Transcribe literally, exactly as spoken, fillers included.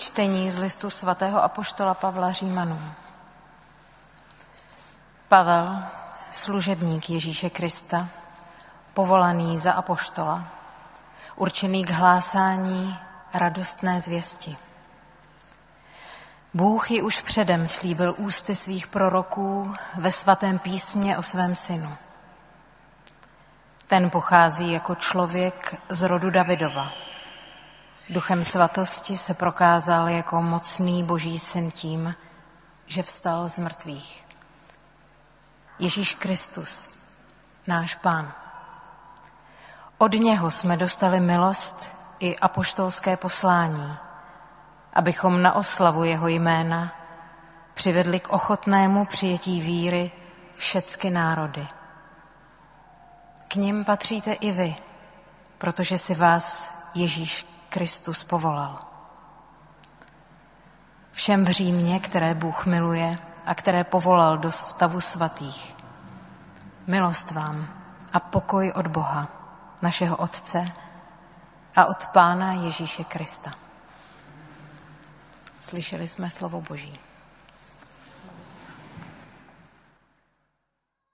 Čtení z listu svatého apoštola Pavla Římanům. Pavel, služebník Ježíše Krista, povolaný za apoštola, určený k hlásání radostné zvěsti. Bůh ji už předem slíbil ústy svých proroků ve svatém písmě o svém synu. Ten pochází jako člověk z rodu Davidova. Duchem svatosti se prokázal jako mocný boží syn tím, že vstal z mrtvých. Ježíš Kristus, náš Pán. Od něho jsme dostali milost i apoštolské poslání, abychom na oslavu jeho jména přivedli k ochotnému přijetí víry všecky národy. K nim patříte i vy, protože si vás Ježíš Kristus povolal. Všem v Římě, které Bůh miluje a které povolal do stavu svatých, milost vám a pokoj od Boha, našeho Otce a od Pána Ježíše Krista. Slyšeli jsme slovo Boží.